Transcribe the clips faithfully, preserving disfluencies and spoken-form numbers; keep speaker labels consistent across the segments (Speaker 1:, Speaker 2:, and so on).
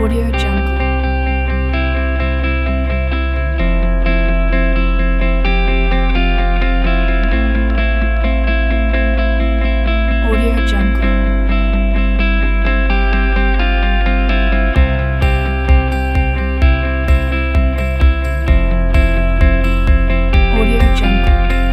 Speaker 1: Audio Jungle. Audio Jungle. Audio Jungle.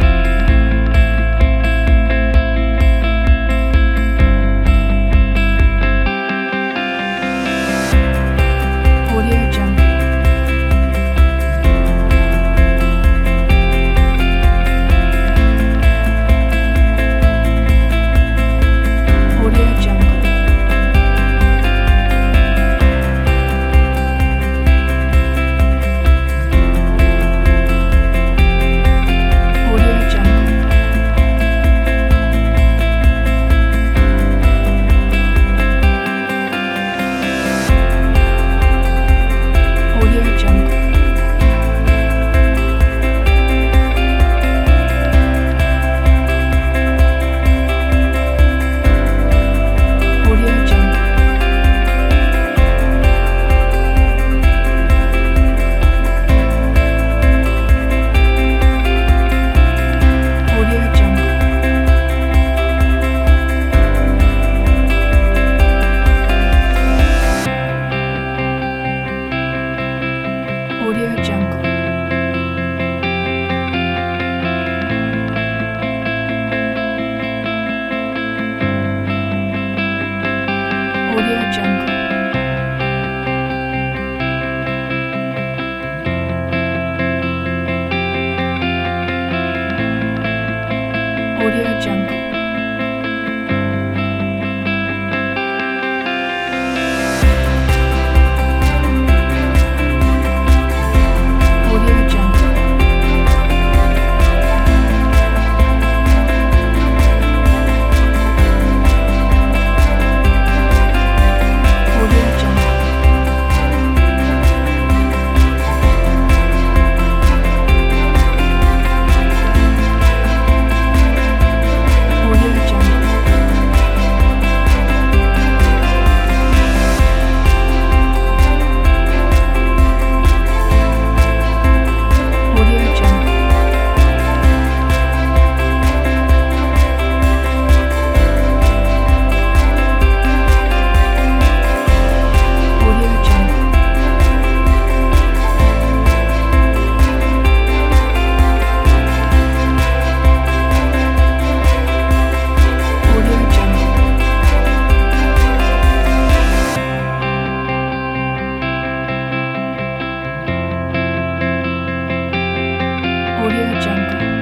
Speaker 1: Audio Jungle. Audio Jungle. Audio Jungle. Audio Jungle. Audio Jungle. Audio Jungle. Audio Jungle. Audio Jungle. Audio Jungle. Audio Jungle. Audio Jungle. Audio Jungle. Audio Jungle. Audio Jungle. Audio Jungle. Audio Jungle.